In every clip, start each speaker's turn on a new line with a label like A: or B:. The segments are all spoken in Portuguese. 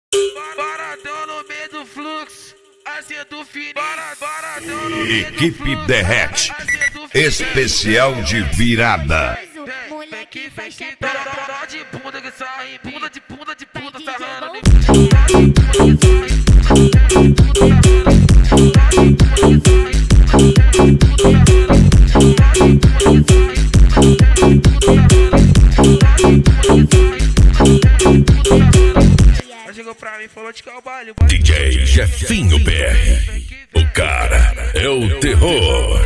A: Baratão no meio do fluxo, acendo fininho. Baratão no meio do
B: Equipe Derrete, especial de virada.
A: Vem que dó de bunda que sai, bunda de sarrando. Chegou pra mim e falou de que é o baile.
B: DJ Jefinho BR, o cara é o terror.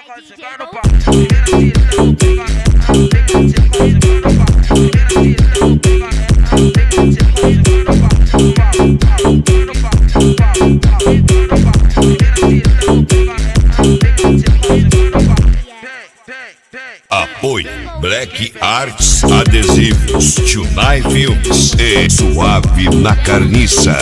B: Apoio Black Arts Adesivos, Tunai Filmes e Suave na Carniça.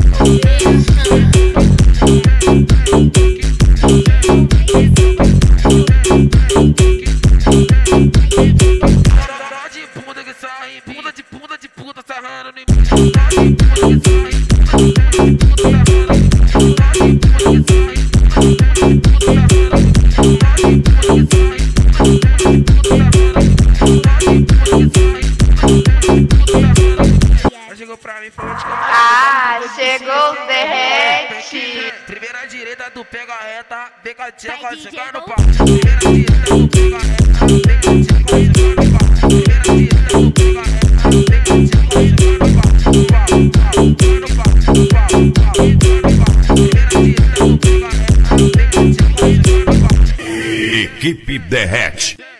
A: De bunda que sai, bunda de puta sarrando. Chegou pra mim e falou de que
C: chegou o Derrete.
A: Primeira direita do pega reta, vem com a tcheca, chegar no pau. Primeira direita do pega reta, vem com a tcheca, chegar no pau. Primeira direita do pega reta, vem com a tcheca, chegar no pau. Primeira direita do pega reta, vem com a tcheca, chegar no pau.
B: Equipe Derrete.